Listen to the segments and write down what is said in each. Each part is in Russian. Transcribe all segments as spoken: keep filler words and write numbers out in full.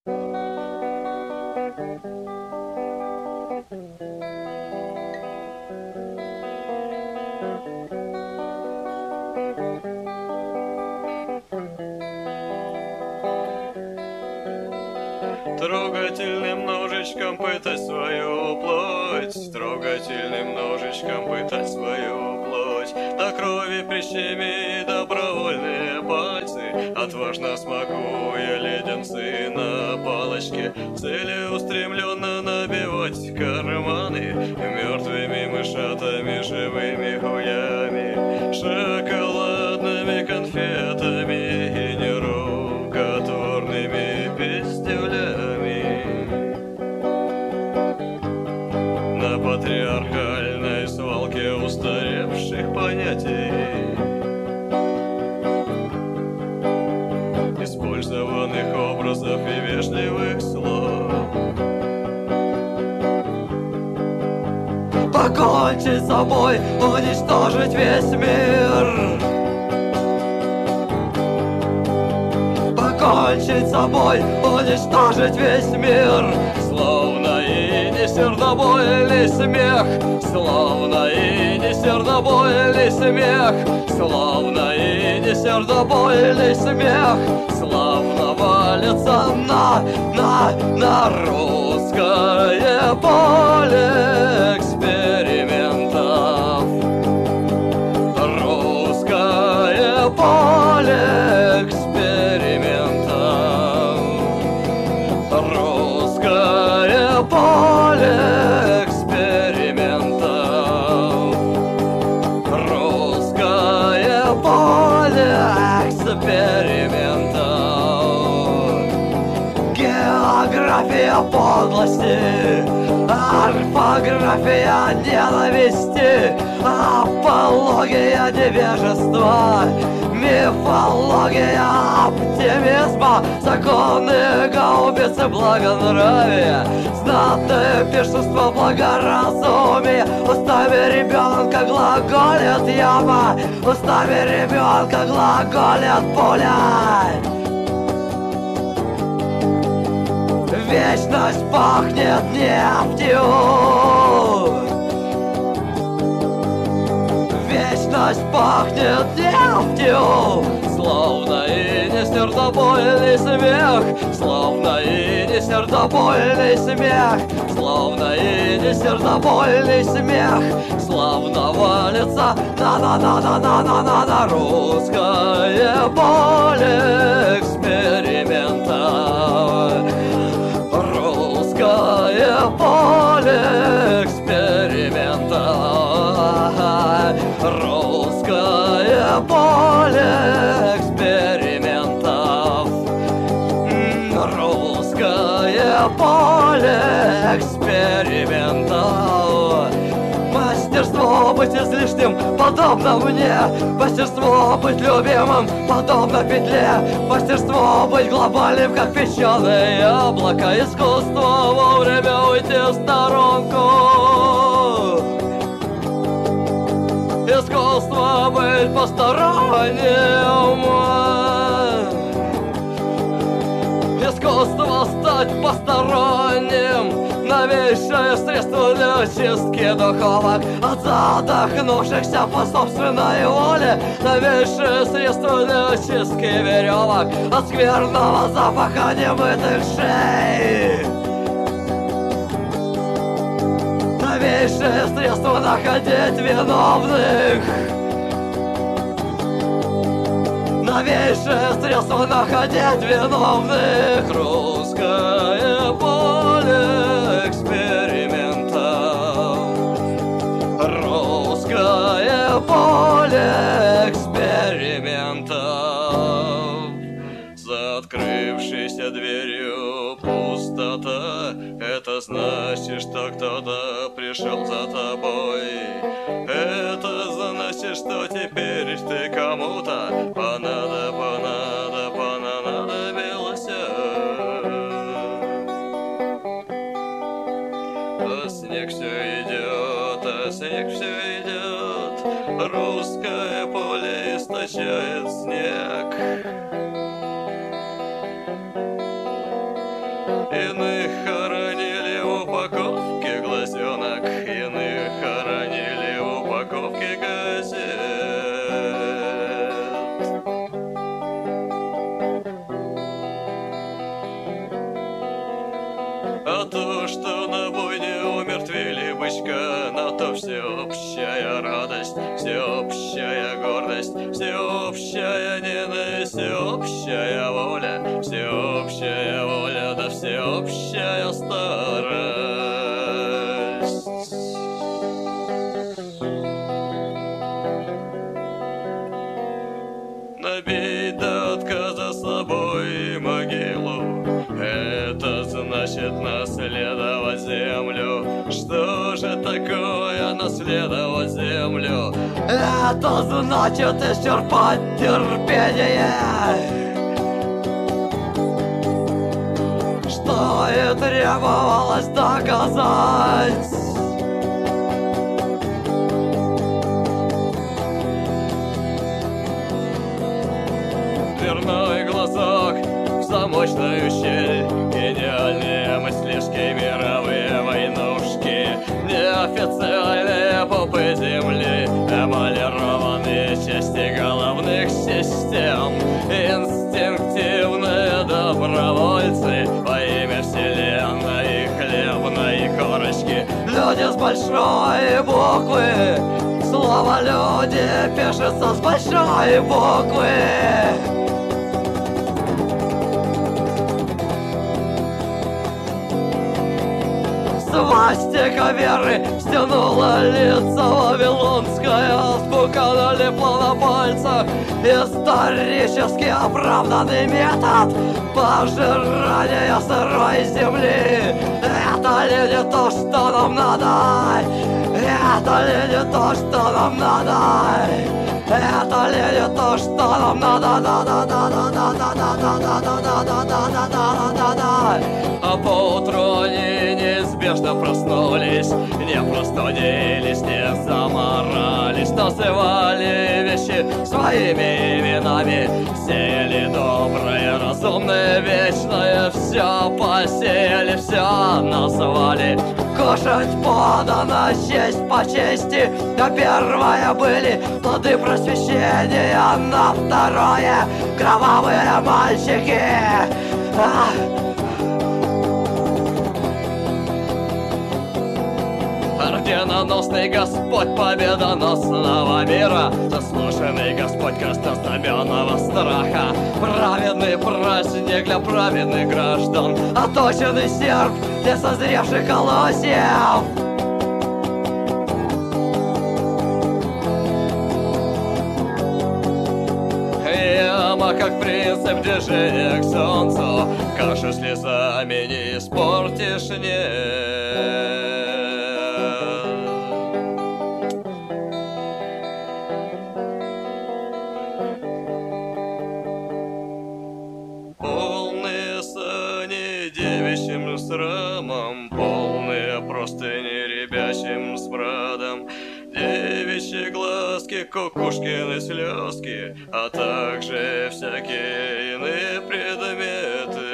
Трогательным ножичком пытать свою плоть, трогательным ножичком пытать свою плоть, до крови прищеми добровольные пальцы, отважно смакуя леденцы на палочке, целеустремленно набивать карманы мертвыми мышатами, живыми хуями, шоколадными конфетами и нерукотворными пиздюлями. На патриархальной свалке устаревших понятий, использованных образов и вежливых слов, покончить с собой, уничтожить весь мир. Покончить с собой, уничтожить весь мир. Словно и не сердобольный смех, словно и не сердобольный смех, словно и не сердобольный смех, славно валится на, на, на русское поле экспериментов. Русское поле экспериментов. Русское поле экспериментов. Русское поле экспериментов. География подлости, орфография ненависти, апология невежества, мифология оптимизма, законы гаубицы благонравия, знатное пиршество благоразумия. Устами ребенка глаголит яма, устами ребенка глаголит пуля. Вечность пахнет нефтью. Вечность пахнет нефтью. Словно и не сердобольный смех, словно и не сердобольный смех, словно и не сердобольный смех, славно валится на-на-на-на-на-на-на на русское поле эксперимента. Русское поле эксперимента. Русское поле экспериментов. Русское поле экспериментов. Мастерство быть излишним, подобно мне. Мастерство быть любимым, подобно петле. Мастерство быть глобальным, как песчаное яблоко. Искусство вовремя уйти в сторонку. Искусство быть посторонним. Искусство стать посторонним. Новейшее средство для очистки духовок от задохнувшихся по собственной воле. Новейшее средство для очистки веревок от скверного запаха немытых шеи. Новейшее средство находить виновных. Новейшее средство находить виновных. Русское поле экспериментов. Русское поле экспериментов. За открывшейся дверью пустота. Это значит, что кто-то пришел за тобой. Это значит, что теперь ты кому-то понадо, понадо, понадобился. А снег все идет, а снег все идет. Русское поле источает снег. Иных хоронили в упаковке глазенок, иных хоронили в упаковке газет. А то, что на бойне умертвили бычка, на то всеобщая радость, всеобщая гордость, всеобщая ненависть, всеобщая воля, всеобщая воля, да всеобщая старость. Набить до отказа собой могилу, это значит наследовать землю. Что же такое наследовать землю? Это значит исчерпать терпение, что и требовалось доказать. Дверной глазок в замочную щель, гениальные мыслишки, мировые войнушки, неофициальные попы земли, эмалированные части головных систем, инстинктивные добровольцы во имя вселенной хлебной корочки. Люди с большой буквы, слово люди пишется с большой буквы. Свастика веры стянула лица, вавилонская азбука налипла на пальцах. Исторически оправданный метод пожирания сырой земли. Это ли не то, что нам надо? Это ли не то, что нам надо? Это ли не то, что нам надо? Да-да-да-да-да-да-да-да-да-да-да-да-да-да-да. А поутру они неизбежно проснулись, не простудились, не заморались, называли вещи своими именами, сеяли доброе, разумное, вечное, все посеяли, все назвали. Кушать подано честь по чести, на первое были плоды просвещения, на второе кровавые мальчики. Ах! Орденоносный Господь победоносного мира, заслуженный Господь крестознаменного страха, праведный праздник для праведных граждан, Оточенный серп для созревших колосьев. Яма как принцип движения к солнцу, кашу слезами не испортишь, нет. Полные сани девичьим срамом, полные простыни ребячим смрадом, девичьи глазки, кукушкины слезки, а также всякие иные предметы.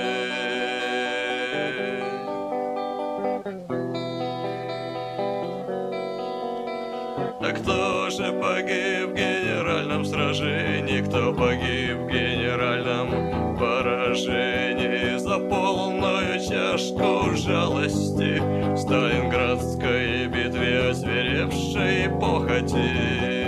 А кто же погиб в генеральном сражении? Кто погиб в генеральном поражении? За полную чашку жалости в Сталинградской битве озверевшей похоти.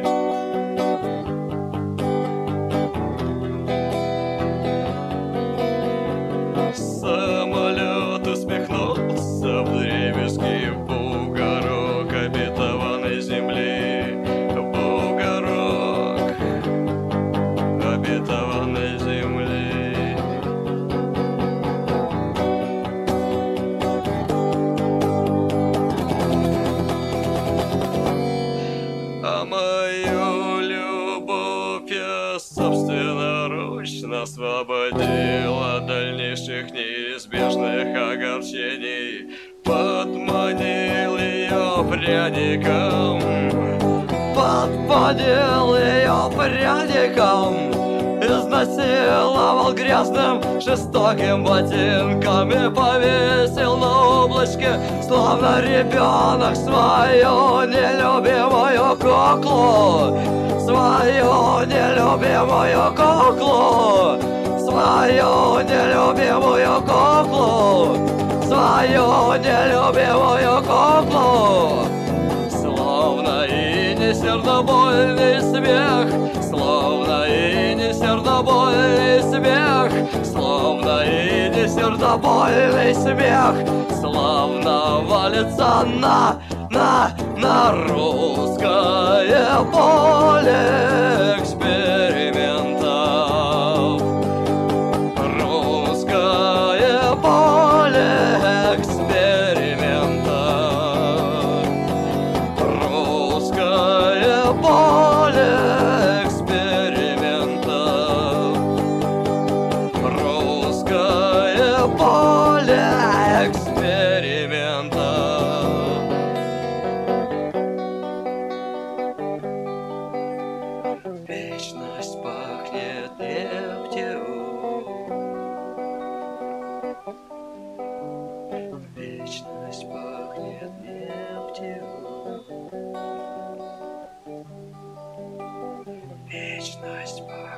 Самолет усмехнулся вдребезги в бугорок обетованной земли, бугорок обетованной земли. А мою любовь я собственноручно освободил от дальнейших неизбежных огорчений, подманил ее пряником, Подпалил ее пряником, и насиловал грязным, жестоким ботинком и повесил на облачке, словно ребенок, свою нелюбимую куклу, свою нелюбимую куклу, свою нелюбимую куклу, свою нелюбимую куклу. Словно и не сердобольный смех, словно и не сердобольный смех, словно и не сердобольный смех, словно валится на, на, на русское поле экспериментов. Русское поле экспериментов. Русское поле экспериментов. Русское поле экспериментов. Вечность пахнет нефтью. Вечность пахнет нефтью. Вечность пахнет